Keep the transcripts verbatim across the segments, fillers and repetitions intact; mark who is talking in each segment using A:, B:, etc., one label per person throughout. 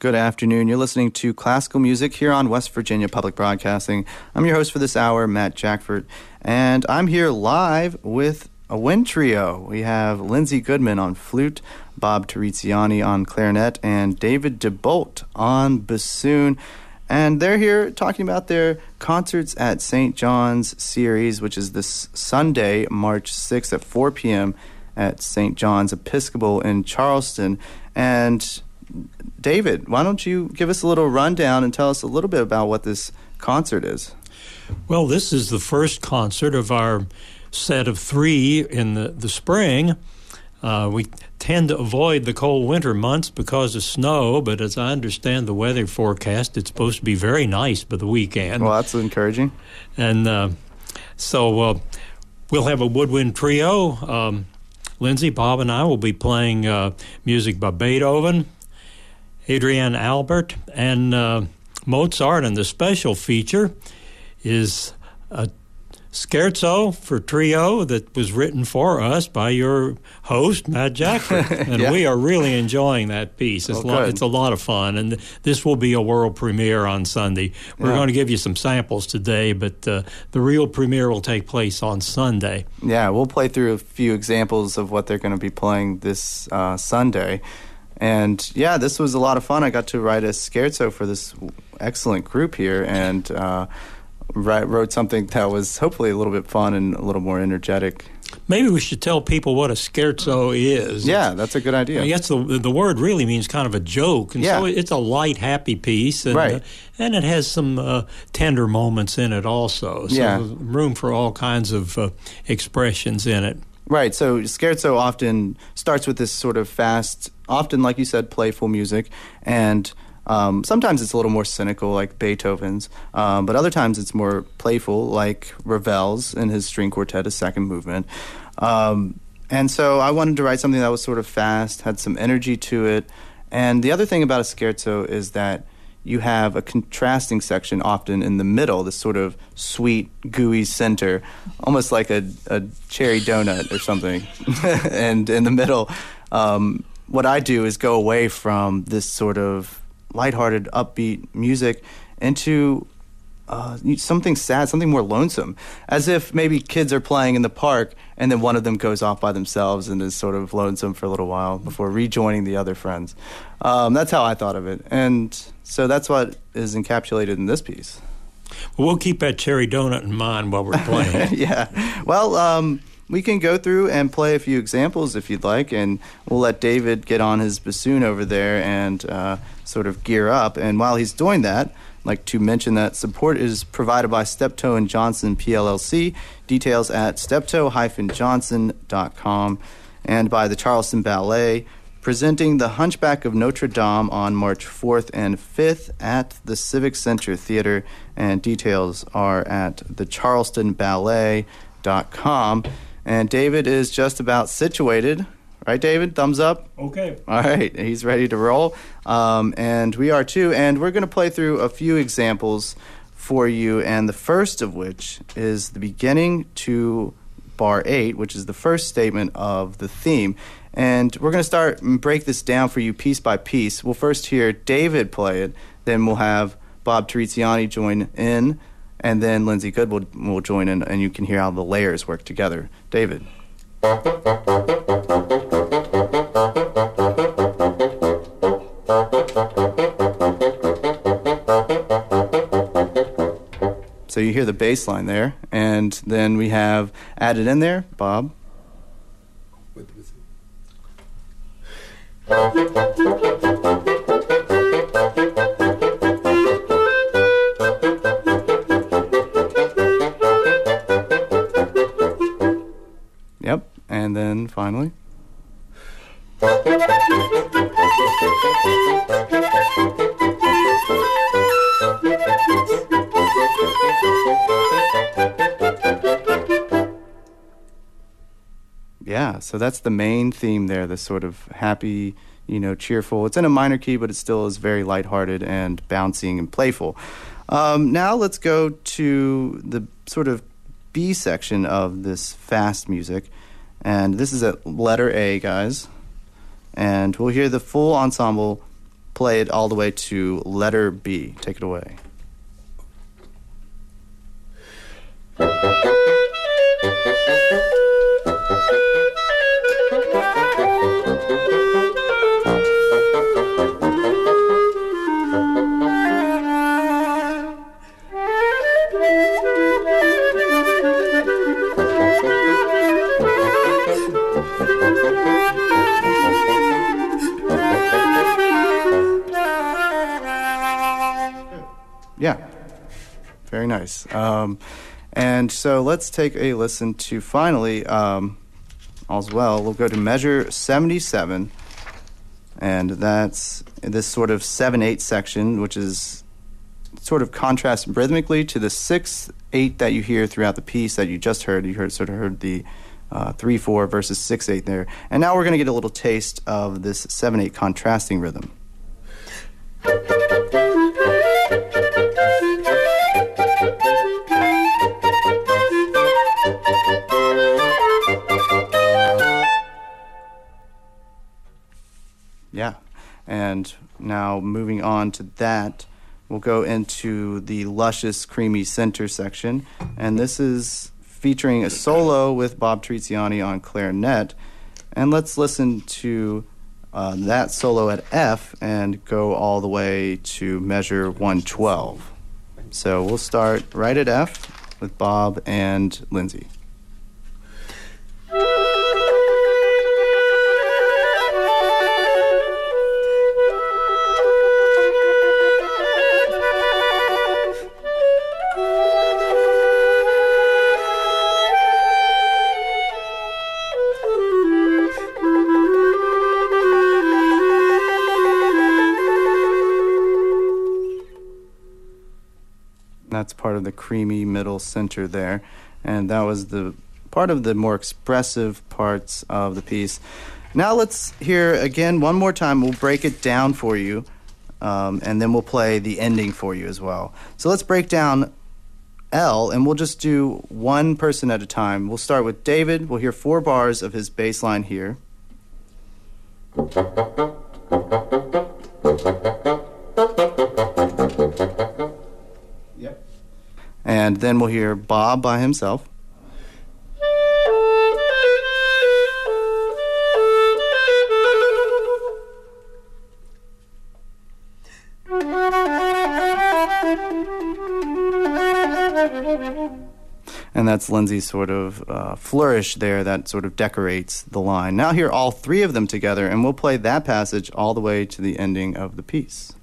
A: Good afternoon. You're listening to Classical Music here on West Virginia Public Broadcasting. I'm your host for this hour, Matt Jackford, and I'm here live with a wind trio. We have Lindsay Goodman on flute, Bob Terziani on clarinet, and David DeBolt on bassoon. And they're here talking about their concerts at Saint John's series, which is this Sunday, March sixth at four p.m. at Saint John's Episcopal in Charleston. And David, why don't you give us a little rundown and tell us a little bit about what this concert is?
B: Well, this is the first concert of our set of three in the, the spring. Uh, we tend to avoid the cold winter months because of snow, but as I understand the weather forecast, it's supposed to be very nice by the weekend.
A: Well, that's encouraging.
B: And uh, so uh, we'll have a woodwind trio. Um, Lindsay, Bob, and I will be playing uh, music by Beethoven, Adrian Albert, and uh, Mozart, and the special feature is a scherzo for trio that was written for us by your host, Matt Jackford, and
A: yeah.
B: we are really enjoying that piece. It's,
A: oh,
B: lo- it's a lot of fun, and this will be a world premiere on Sunday. We're yeah. going to give you some samples today, but uh, the real premiere will take place on Sunday.
A: Yeah, we'll play through a few examples of what they're going to be playing this uh, Sunday. And, yeah, this was a lot of fun. I got to write a scherzo for this excellent group here and uh, write, wrote something that was hopefully a little bit fun and a little more energetic.
B: Maybe we should tell people what a scherzo is.
A: Yeah, that's a good idea.
B: I guess the the word really means kind of a joke. And
A: yeah.
B: so it's a light, happy piece. And,
A: right.
B: uh, and it has some uh, tender moments in it also. So
A: yeah.
B: there's room for all kinds of uh, expressions in it.
A: Right, so scherzo often starts with this sort of fast, often, like you said, playful music, and um, sometimes it's a little more cynical, like Beethoven's, um, but other times it's more playful, like Ravel's in his string quartet, his second movement. Um, and so I wanted to write something that was sort of fast, had some energy to it, and the other thing about a scherzo is that you have a contrasting section often in the middle, this sort of sweet, gooey center, almost like a, a cherry donut or something. And in the middle, um, what I do is go away from this sort of lighthearted, upbeat music into uh, something sad, something more lonesome, as if maybe kids are playing in the park and then one of them goes off by themselves and is sort of lonesome for a little while before rejoining the other friends. Um, that's how I thought of it. And so that's what is encapsulated in this piece.
B: Well, we'll keep that cherry donut in mind while we're playing.
A: yeah. Well, um, we can go through and play a few examples if you'd like, and we'll let David get on his bassoon over there and uh, sort of gear up. And while he's doing that, I'd like to mention that support is provided by Steptoe and Johnson P L L C. Details at steptoe dash johnson dot com, and by the Charleston Ballet, presenting The Hunchback of Notre Dame on March fourth and fifth at the Civic Center Theater, and details are at the charleston ballet dot com. And David is just about situated. Right, David? Thumbs up?
B: Okay.
A: All right. He's ready to roll. Um, and we are too. And we're going to play through a few examples for you. And the first of which is the beginning to bar eight, which is the first statement of the theme. And we're going to start and break this down for you piece by piece. We'll first hear David play it. Then we'll have Bob Terziani join in. And then Lindsay Good will, will join in. And you can hear how the layers work together. David. So you hear the bass line there, and then we have added in there, Bob. Yep, and then finally. Yeah, so that's the main theme there, the sort of happy, you know, cheerful. It's in a minor key, but it still is very lighthearted and bouncing and playful. Um, now let's go to the sort of B section of this fast music. And this is at letter A, guys. And we'll hear the full ensemble play it all the way to letter B. Take it away. Yeah, very nice. Um, and so let's take a listen to finally, um, as well, we'll go to measure seventy-seven, and that's this sort of seven eight section, which is sort of contrasts rhythmically to the six eight that you hear throughout the piece that you just heard. You heard sort of heard the uh, three four versus six eight there. And now we're going to get a little taste of this seven eight contrasting rhythm. Yeah, and now moving on to that, we'll go into the luscious, creamy center section, and this is featuring a solo with Bob Triziani on clarinet, and let's listen to uh, that solo at F and go all the way to measure one twelve. So we'll start right at F with Bob and Lindsay. That's part of the creamy middle center there, and that was the part of the more expressive parts of the piece. Now let's hear again one more time. We'll break it down for you, um, and then we'll play the ending for you as well. So let's break down L, and we'll just do one person at a time. We'll start with David. We'll hear four bars of his bass line here. And then we'll hear Bob by himself. And that's Lindsay's sort of uh, flourish there that sort of decorates the line. Now hear all three of them together, and we'll play that passage all the way to the ending of the piece.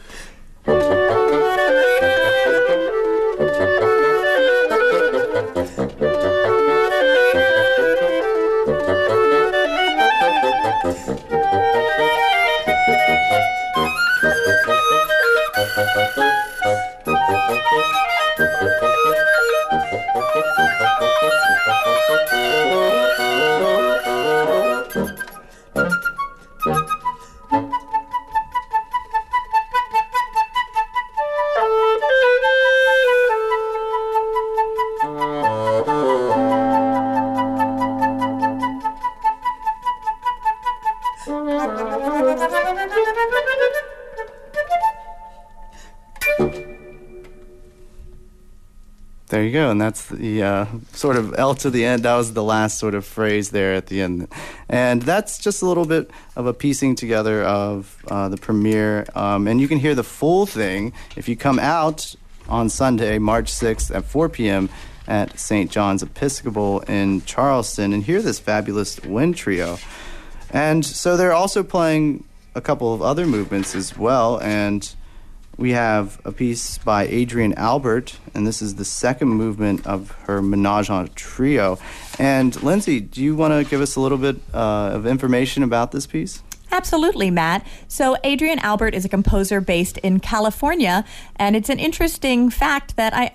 A: There you go, and that's the uh, sort of L to the end. That was the last sort of phrase there at the end. And that's just a little bit of a piecing together of uh, the premiere. Um, and you can hear the full thing if you come out on Sunday, March sixth at four p.m. at Saint John's Episcopal in Charleston and hear this fabulous wind trio. And so they're also playing a couple of other movements as well, and we have a piece by Adrienne Albert, and this is the second movement of her Menage a Trio. And Lindsay, do you want to give us a little bit uh, of information about this piece?
C: Absolutely, Matt. So Adrienne Albert is a composer based in California, and it's an interesting fact that I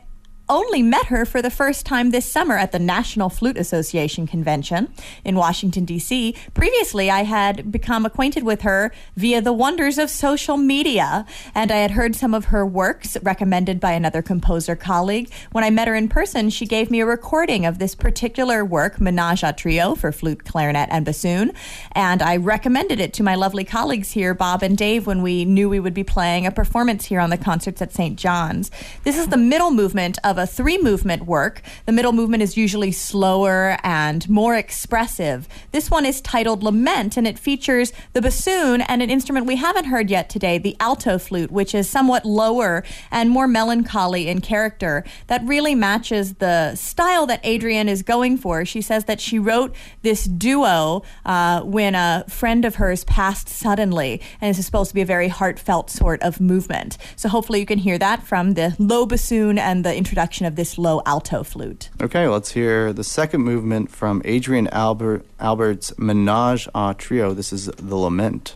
C: only met her for the first time this summer at the National Flute Association convention in Washington, D C. Previously, I had become acquainted with her via the wonders of social media, and I had heard some of her works recommended by another composer colleague. When I met her in person, she gave me a recording of this particular work, Menage a Trio, for flute, clarinet, and bassoon, and I recommended it to my lovely colleagues here, Bob and Dave, when we knew we would be playing a performance here on the Concerts at Saint John's. This is the middle movement of a three-movement work. The middle movement is usually slower and more expressive. This one is titled Lament, and it features the bassoon and an instrument we haven't heard yet today, the alto flute, which is somewhat lower and more melancholy in character. That really matches the style that Adrienne is going for. She says that she wrote this duo uh, when a friend of hers passed suddenly, and this is supposed to be a very heartfelt sort of movement. So hopefully you can hear that from the low bassoon and the introduction of this low alto flute.
A: Okay, let's hear the second movement from Adrienne Albert, Albert's Menage a Trio. This is The Lament.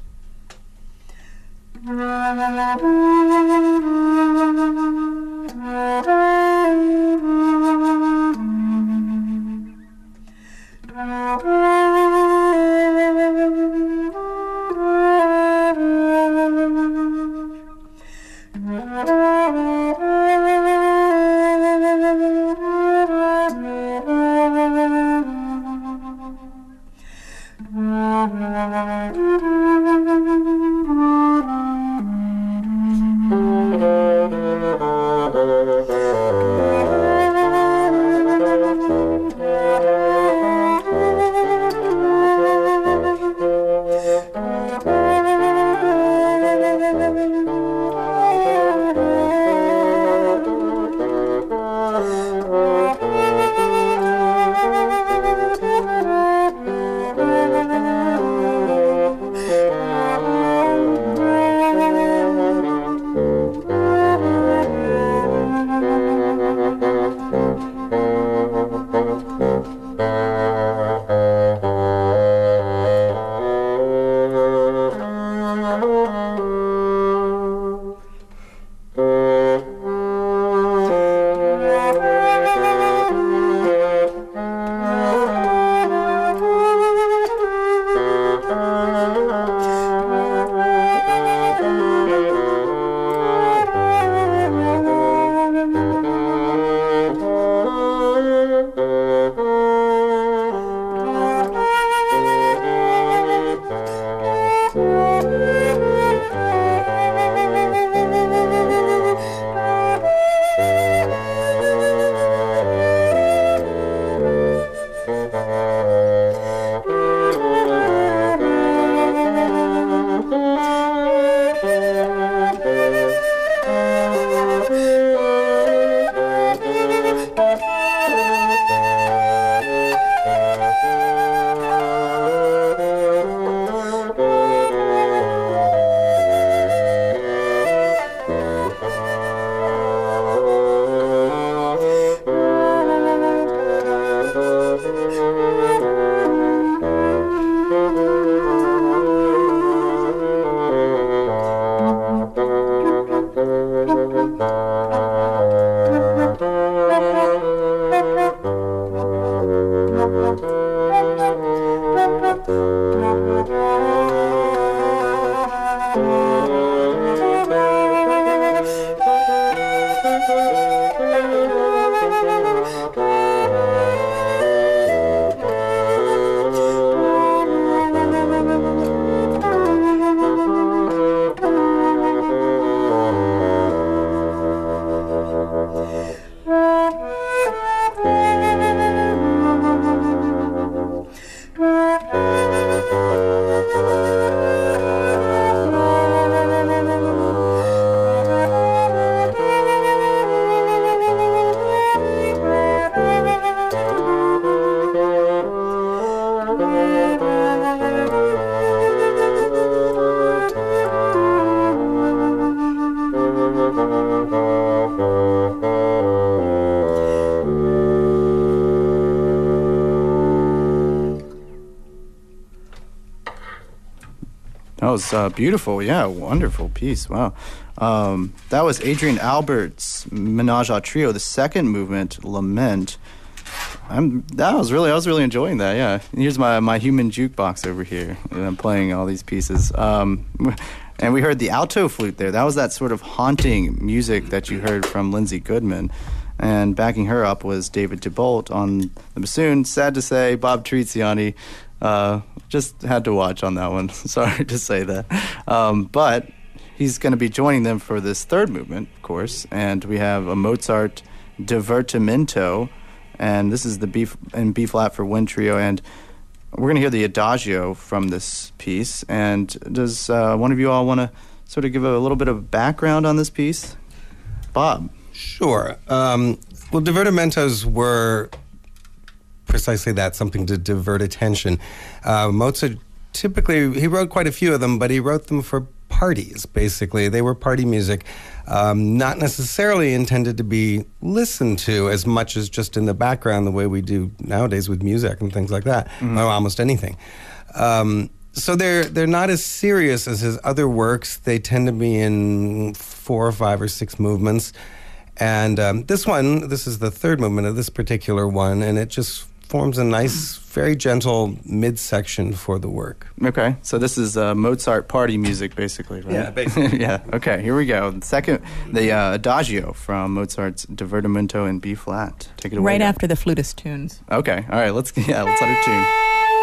A: was uh, beautiful. Yeah, wonderful piece. Wow. Um, that was Adrian Albert's Menage a Trio, the second movement, Lament. I'm that was really I was really enjoying that. Yeah. Here's my, my human jukebox over here, and I'm playing all these pieces. Um, and we heard the alto flute there. That was that sort of haunting music that you heard from Lindsay Goodman. And backing her up was David DeBolt on the bassoon. Sad to say, Bob Triziani uh, just had to watch on that one. Sorry to say that. Um, but he's going to be joining them for this third movement, of course. And we have a Mozart Divertimento. And this is the B in B flat for wind trio. And we're going to hear the Adagio from this piece. And does uh, one of you all want to sort of give a little bit of background on this piece? Bob.
D: Sure. Um, well, divertimentos were precisely that, something to divert attention. Uh, Mozart typically, he wrote quite a few of them, but he wrote them for parties, basically. They were party music, um, not necessarily intended to be listened to as much as just in the background, the way we do nowadays with music and things like that, mm-hmm. or almost anything. Um, so they're they're not as serious as his other works. They tend to be in four or five or six movements. And um, this one, this is the third movement of this particular one, and it just forms a nice, very gentle midsection for the work.
A: Okay, so this is uh, Mozart party music, basically, right?
D: Yeah, basically.
A: Yeah, okay, here we go. The second, the uh, Adagio from Mozart's Divertimento in B flat. Take it away.
C: Right
A: guys.
C: after the flutist tunes.
A: Okay, all right, let's, yeah, let's let her tune.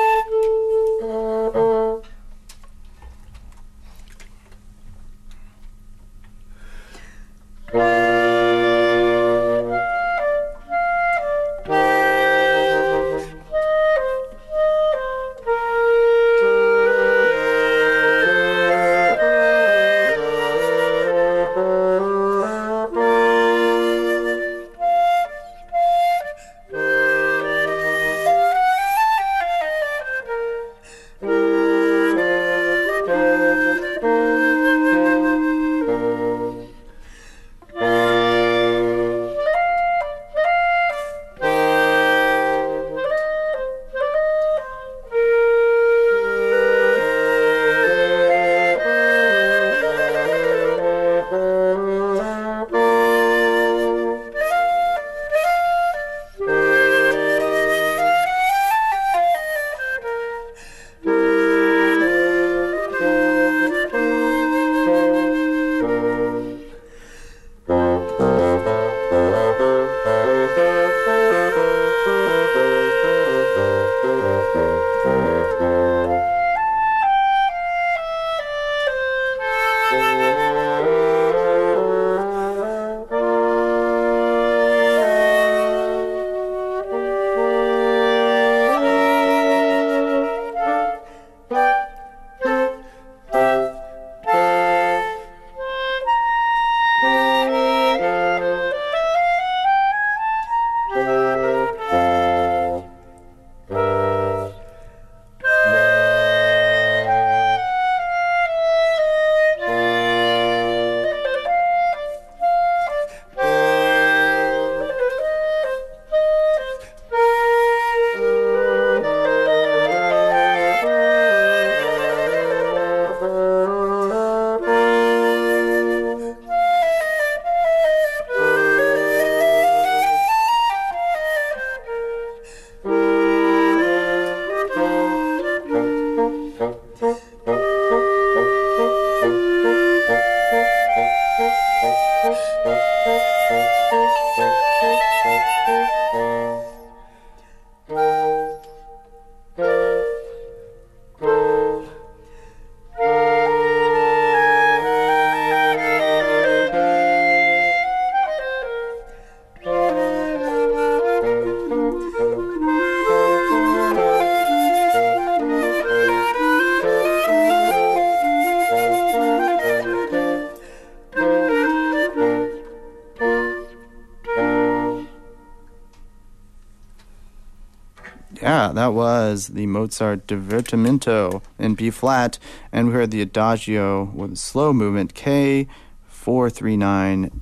A: Yeah, that was the Mozart Divertimento in B flat, and we heard the Adagio with a slow movement K four thirty-nine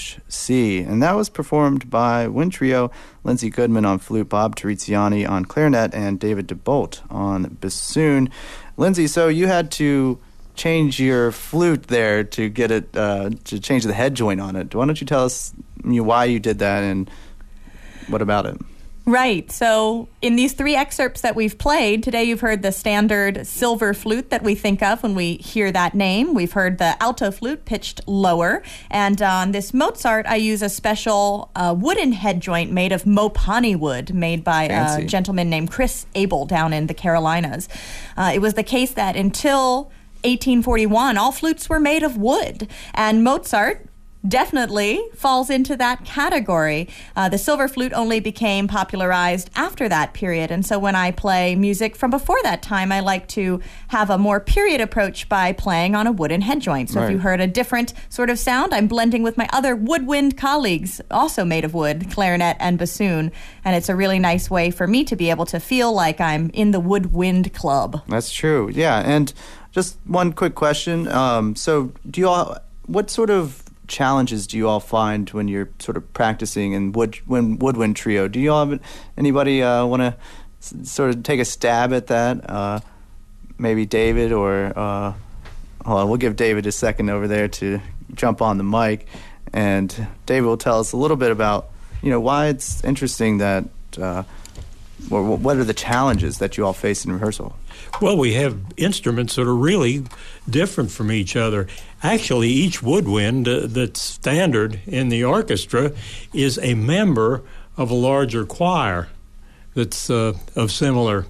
A: C, and that was performed by wind trio, Lindsay Goodman on flute, Bob Triziani on clarinet, and David DeBolt on bassoon. Lindsay, so you had to change your flute there to get it uh, to change the head joint on it. Why don't you tell us you know, why you did that and what about it?
C: Right. So in these three excerpts that we've played, today you've heard the standard silver flute that we think of when we hear that name. We've heard the alto flute pitched lower. And on this Mozart, I use a special uh, wooden head joint made of mopani wood, made by
A: Fancy.
C: a gentleman named Chris Abel down in the Carolinas. Uh, it was the case that until eighteen forty-one, all flutes were made of wood. And Mozart definitely falls into that category. Uh, the silver flute only became popularized after that period, and so when I play music from before that time, I like to have a more period approach by playing on a wooden head joint. So
A: Right.
C: if you heard a different sort of sound, I'm blending with my other woodwind colleagues, also made of wood, clarinet and bassoon, and it's a really nice way for me to be able to feel like I'm in the woodwind club.
A: That's true. Yeah, and just one quick question. Um, so do you all, what sort of challenges do you all find when you're sort of practicing in wood when woodwind trio? Do you all have anybody uh, want to s- sort of take a stab at that? Uh, maybe David or uh, hold on, we'll give David a second over there to jump on the mic, and David will tell us a little bit about you know why it's interesting that uh, or what are the challenges that you all face in rehearsal.
B: Well, we have instruments that are really different from each other. Actually, each woodwind uh, that's standard in the orchestra is a member of a larger choir that's uh, of similar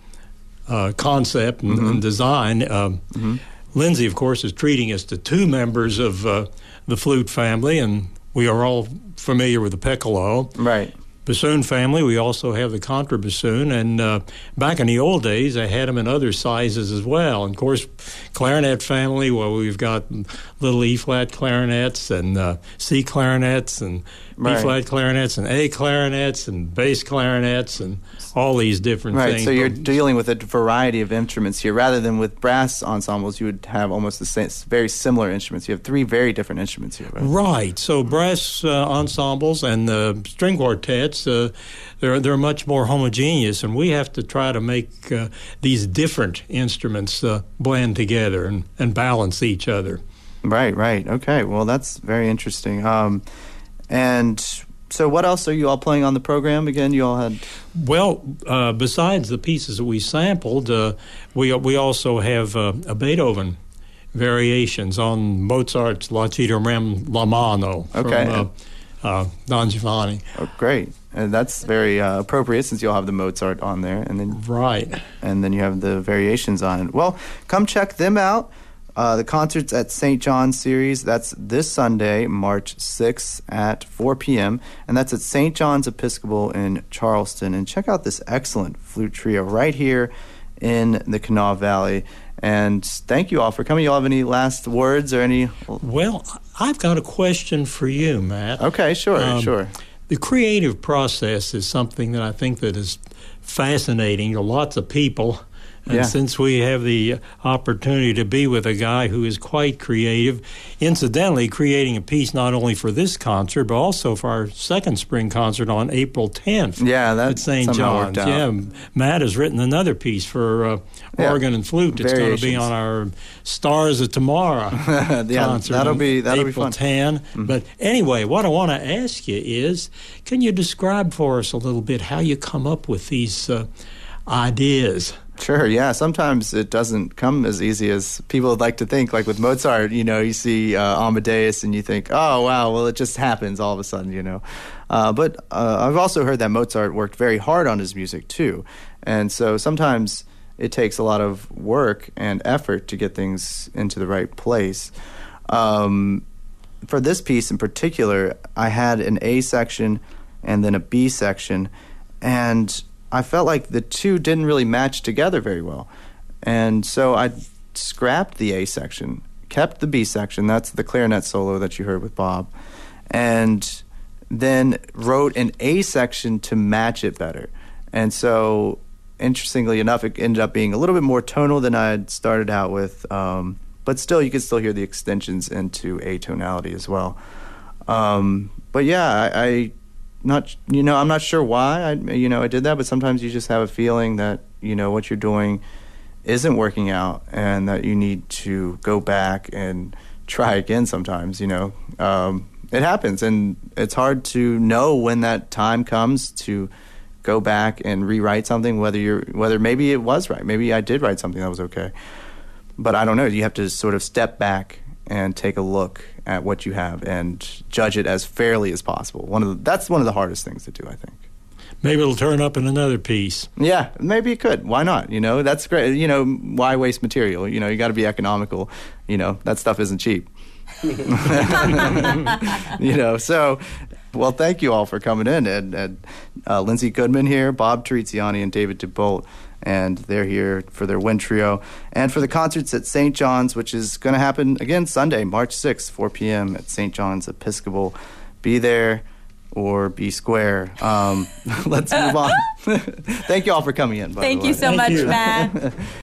B: uh, concept and,
A: Mm-hmm.
B: and design. Um,
A: Mm-hmm.
B: Lindsay, of course, is treating us to two members of uh, the flute family, and we are all familiar with the piccolo.
A: Right.
B: Bassoon family, we also have the contrabassoon, and uh, back in the old days, I had them in other sizes as well. And of course, clarinet family, well, we've got little E-flat clarinets and uh, C clarinets and
A: Right.
B: B-flat clarinets and A clarinets and bass clarinets and all these different
A: Right,
B: things.
A: so you're
B: But-
A: dealing with a variety of instruments here. Rather than with brass ensembles, you would have almost the same, very similar instruments. You have three very different instruments here, right?
B: Right. So brass uh, ensembles and uh, string quartets, uh, they're they're much more homogeneous, and we have to try to make uh, these different instruments uh, blend together and, and balance each other.
A: Right, right. Okay, well, that's very interesting. Um, and so what else are you all playing on the program? Again, you all had...
B: Well, uh, besides the pieces that we sampled, uh, we we also have uh, a Beethoven variations on Mozart's La Ci Dorem La Mano
A: Okay.
B: from uh, uh, Don Giovanni.
A: Oh, great. And that's very uh, appropriate since you all have the Mozart on there. And then
B: Right.
A: and then you have the variations on it. Well, come check them out. Uh, the concert's at Saint John's Series. That's this Sunday, March sixth at four p.m. And that's at Saint John's Episcopal in Charleston. And check out this excellent flute trio right here in the Kanawha Valley. And thank you all for coming. You all have any last words or any...
B: Well, I've got a question for you, Matt.
A: Okay, sure,
B: Um,
A: sure.
B: The creative process is something that I think that is fascinating to lots of people. And
A: Yeah.
B: since we have the opportunity to be with a guy who is quite creative, incidentally creating a piece not only for this concert, but also for our second spring concert on April tenth
A: Yeah, that
B: at Saint
A: somehow
B: John's.
A: worked out.
B: Yeah, Matt has written another piece for uh,
A: Yeah.
B: organ and flute. It's going to be
A: Variations.
B: on our Stars of Tomorrow
A: Yeah,
B: concert
A: that'll
B: on
A: be- that'll be
B: April
A: fun.
B: tenth. But anyway, what I want to ask you is, can you describe for us a little bit how you come up with these uh, ideas?
A: Sure, yeah. Sometimes it doesn't come as easy as people would like to think. Like with Mozart, you know, you see uh, Amadeus and you think, oh, wow, well, it just happens all of a sudden, you know. Uh, but uh, I've also heard that Mozart worked very hard on his music, too. And so sometimes it takes a lot of work and effort to get things into the right place. Um, for this piece in particular, I had an A section and then a B section, and I felt like the two didn't really match together very well. And so I scrapped the A section, kept the B section, that's the clarinet solo that you heard with Bob, and then wrote an A section to match it better. And so, interestingly enough, it ended up being a little bit more tonal than I had started out with, um, but still, you could still hear the extensions into A tonality as well. Um, but yeah, I... I Not, you know, I'm not sure why I, you know, I did that, but sometimes you just have a feeling that, you know, what you're doing isn't working out and that you need to go back and try again sometimes, you know. Um, it happens, and it's hard to know when that time comes to go back and rewrite something, whether you're whether maybe it was right. Maybe I did write something that was okay. But I don't know. You have to sort of step back and take a look at what you have and judge it as fairly as possible. One of the, that's one of the hardest things to do, I think.
B: Maybe it'll turn up in another piece.
A: Yeah, maybe it could. Why not? You know, that's great. You know, why waste material? You know, you got to be economical. You know, that stuff isn't cheap. You know, so, well, thank you all for coming in. And, and uh, Lindsey Goodman here, Bob Terriziani, and David DeBolt. And they're here for their wind trio. And for the concerts at Saint John's, which is going to happen, again, Sunday, March sixth, four p.m. at Saint John's Episcopal. Be there or be square. Um, let's move on. Thank you all for coming in, by
C: Thank
A: the way.
C: you so
B: Thank
C: much,
B: you.
C: Matt.